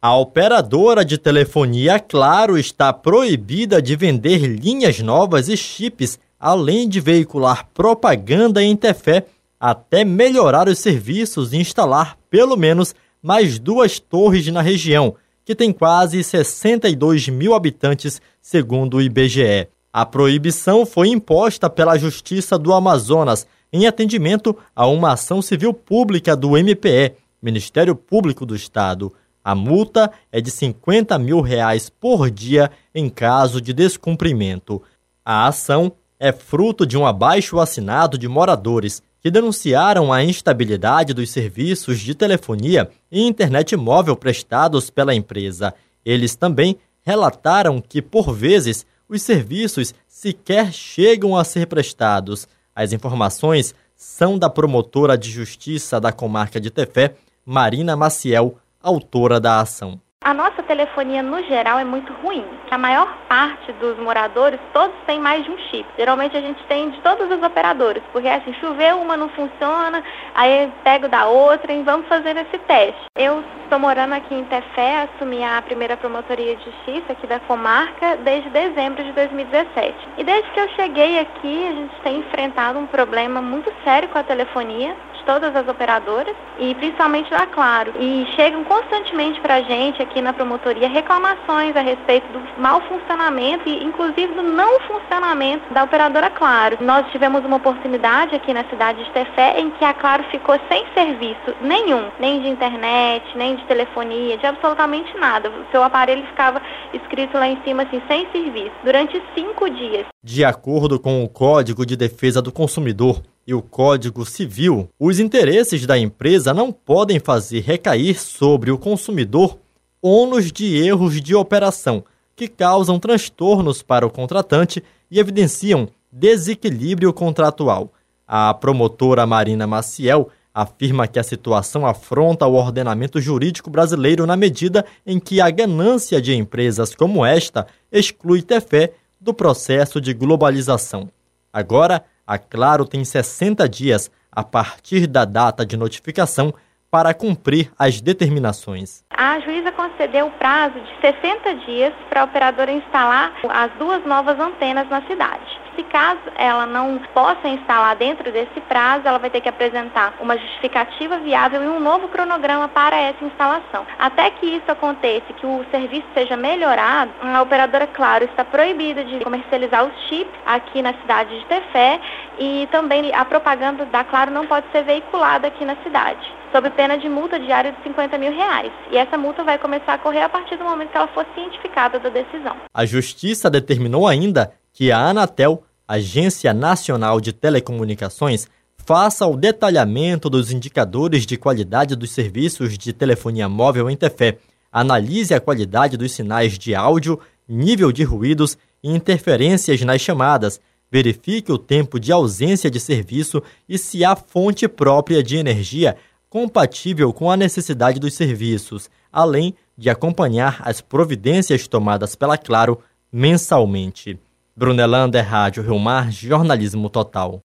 A operadora de telefonia Claro está proibida de vender linhas novas e chips, além de veicular propaganda em Tefé, até melhorar os serviços e instalar pelo menos mais 2 torres na região, que tem quase 62 mil habitantes, segundo o IBGE. A proibição foi imposta pela Justiça do Amazonas, em atendimento a uma ação civil pública do MPE, Ministério Público do Estado. A multa é de R$50 mil por dia em caso de descumprimento. A ação é fruto de um abaixo-assinado de moradores que denunciaram a instabilidade dos serviços de telefonia e internet móvel prestados pela empresa. Eles também relataram que, por vezes, os serviços sequer chegam a ser prestados. As informações são da promotora de justiça da comarca de Tefé, Marina Maciel, autora da ação. A nossa telefonia, no geral, é muito ruim. A maior parte dos moradores, todos têm mais de um chip. Geralmente a gente tem de todas as operadoras, porque assim, choveu, uma não funciona, aí pego da outra e vamos fazer esse teste. Eu estou morando aqui em Tefé, assumi a primeira promotoria de justiça aqui da comarca desde dezembro de 2017. E desde que eu cheguei aqui, a gente tem enfrentado um problema muito sério com a telefonia, todas as operadoras e principalmente da Claro. E chegam constantemente para a gente aqui na promotoria reclamações a respeito do mau funcionamento e inclusive do não funcionamento da operadora Claro. Nós tivemos uma oportunidade aqui na cidade de Tefé em que a Claro ficou sem serviço nenhum, nem de internet, nem de telefonia, de absolutamente nada. O seu aparelho ficava escrito lá em cima assim, sem serviço, durante 5 dias. De acordo com o Código de Defesa do Consumidor e o Código Civil, os interesses da empresa não podem fazer recair sobre o consumidor ônus de erros de operação, que causam transtornos para o contratante e evidenciam desequilíbrio contratual. A promotora Marina Maciel afirma que a situação afronta o ordenamento jurídico brasileiro na medida em que a ganância de empresas como esta exclui Tefé do processo de globalização. Agora, a Claro tem 60 dias a partir da data de notificação para cumprir as determinações. A juíza concedeu o prazo de 60 dias para a operadora instalar as 2 novas antenas na cidade. Se caso ela não possa instalar dentro desse prazo, ela vai ter que apresentar uma justificativa viável e um novo cronograma para essa instalação. Até que isso aconteça, que o serviço seja melhorado, a operadora Claro está proibida de comercializar os chips aqui na cidade de Tefé e também a propaganda da Claro não pode ser veiculada aqui na cidade, sob pena de multa diária de R$50 mil. E essa multa vai começar a correr a partir do momento que ela for cientificada da decisão. A Justiça determinou ainda que a Anatel, Agência Nacional de Telecomunicações, faça o detalhamento dos indicadores de qualidade dos serviços de telefonia móvel em Tefé, analise a qualidade dos sinais de áudio, nível de ruídos e interferências nas chamadas, verifique o tempo de ausência de serviço e se há fonte própria de energia compatível com a necessidade dos serviços, além de acompanhar as providências tomadas pela Claro mensalmente. Brunelander, Rádio Rio Mar, Jornalismo Total.